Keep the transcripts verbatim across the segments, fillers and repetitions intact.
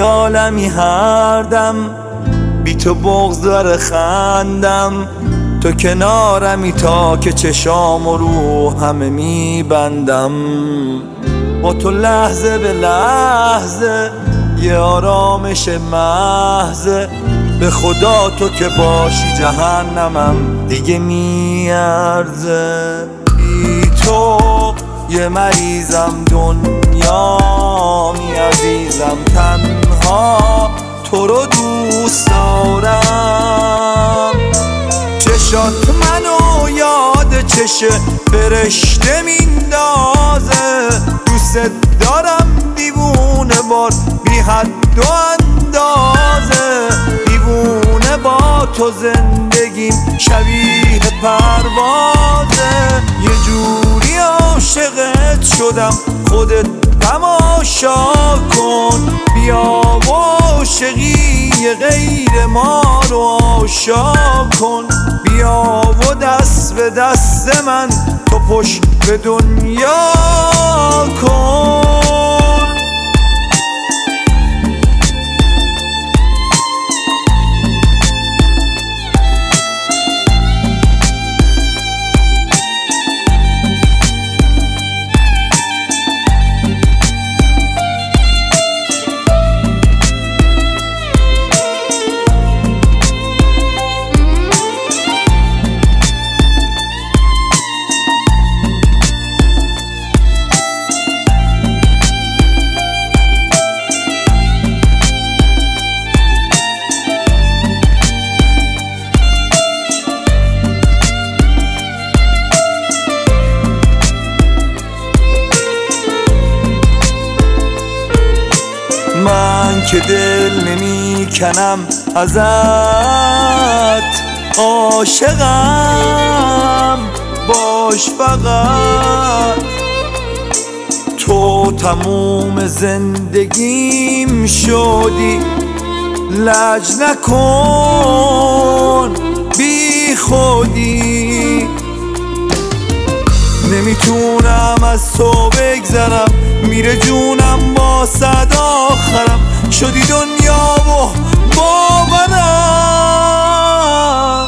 خیالمی هر دم، بی تو بغض داره خندم. تو کنارمی تا که چشام و رو همه میبندم. با تو لحظه به لحظه یه آرامش محضه. به خدا تو که باشی جهنمم دیگه میارزه. بی تو یه مریضم دنیا می عزیزم تنها تو رو دوست دارم. چشات منو یاد چشه فرشته میندازه. دوست دارم دیوونه بار بی حد و اندازه. دیوونه با تو زندگیم شبیه پروازه. یه جوری عاشقت شدم خودت تماشا کن. بیا و عاشقی غیر ما رو آشا کن. بیا و دست به دست من تو پشت به دنیا کن. من که دل نمی کنم ازت، عاشقم باش فقط. تو تموم زندگیم شدی، لج نکن بی خودی. نمیتونم از تو بگذرم، میره جونم با صدا آخرم. شدی دنیا و باورم.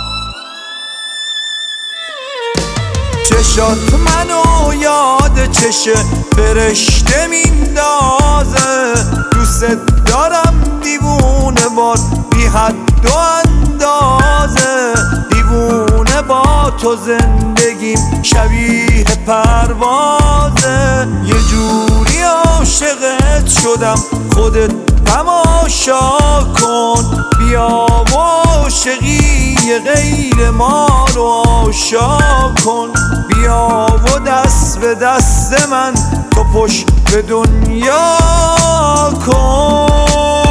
چشات منو یاد چشه فرشته میندازه. دوست دارم دیوونه بار بی حد و اندازه. دیوونه با تو زندگیم شبیه پروازه. یه جوری عاشقت شدم خودت تماشا کن. بیا و عاشقی غیر ما رو آشا کن. بیا و دست به دست من تو پشت به دنیا کن.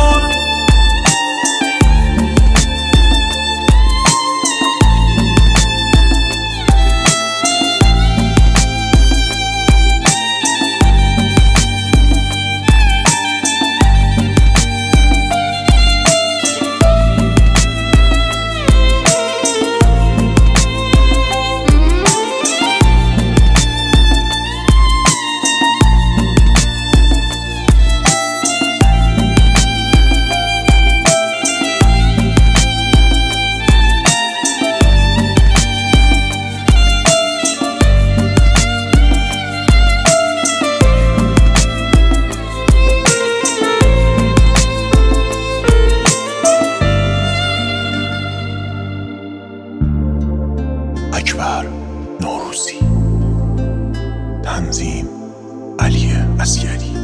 اکبر نوروزی. تنظیم علی عسگری.